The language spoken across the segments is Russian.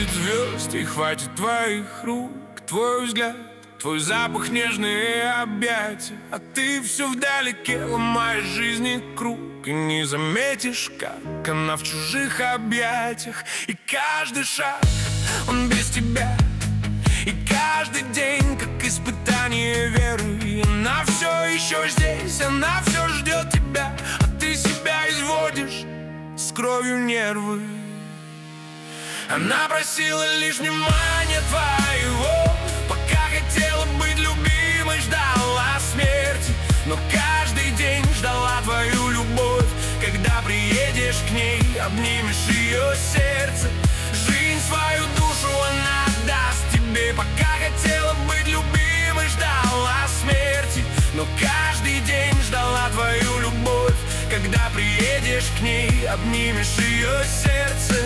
хватит звезд и хватит твоих рук, твой взгляд, твой запах, нежные объятия. А ты все вдалеке ломаешь жизни круг, и не заметишь, как она в чужих объятиях. И каждый шаг, он без тебя, и каждый день, как испытание веры. И она все еще здесь, она все ждет тебя, а ты себя изводишь с кровью нервы. Она просила лишь внимания твоего, пока хотела быть любимой, ждала смерти. Но каждый день ждала твою любовь. Когда приедешь к ней, обнимешь ее сердце. Жизнь, свою душу она даст тебе. Пока хотела быть любимой, ждала смерти. Но каждый день ждала твою любовь. Когда приедешь к ней, обнимешь ее сердце.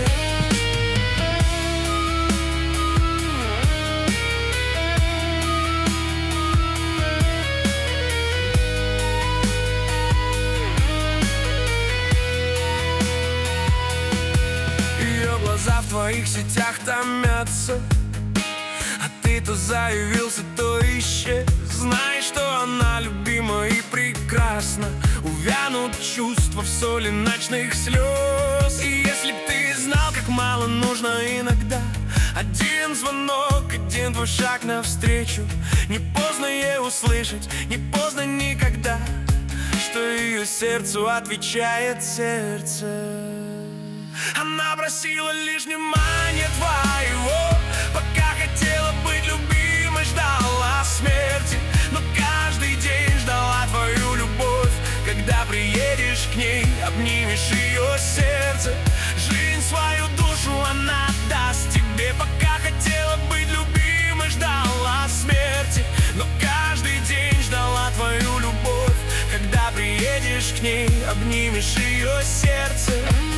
Глаза в твоих сетях томятся, а ты то заявился, то исчез. Знай, что она любима и прекрасна. Увянут чувства в соли ночных слез. И если б ты знал, как мало нужно иногда один звонок, один твой шаг навстречу. Не поздно ей услышать, не поздно никогда, что ее сердцу отвечает сердце. Она просила лишь внимания твоего, пока хотела быть любимой, ждала смерти. Но каждый день ждала твою любовь. Когда приедешь к ней, обнимешь ее сердце. Жизнь, свою душу она даст тебе. Пока хотела быть любимой, ждала смерти. Но каждый день ждала твою любовь. Когда приедешь к ней, обнимешь ее сердце.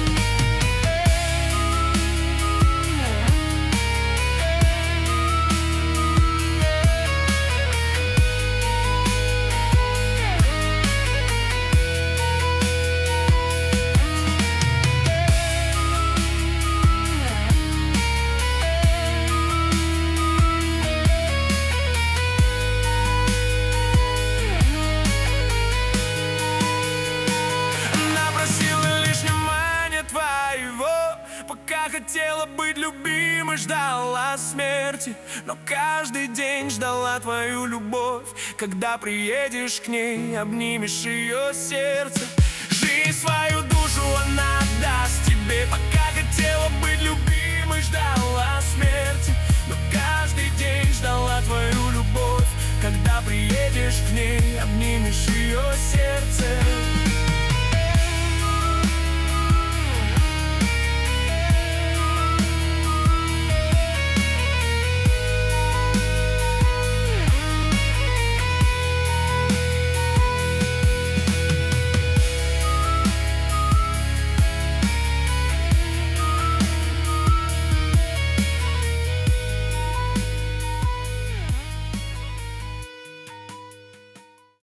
Пока хотела быть любимой, ждала смерти. Но каждый день ждала твою любовь. Когда приедешь к ней, обнимешь ее сердце. Жизнь, свою душу она даст тебе. Пока хотела быть любимой, ждала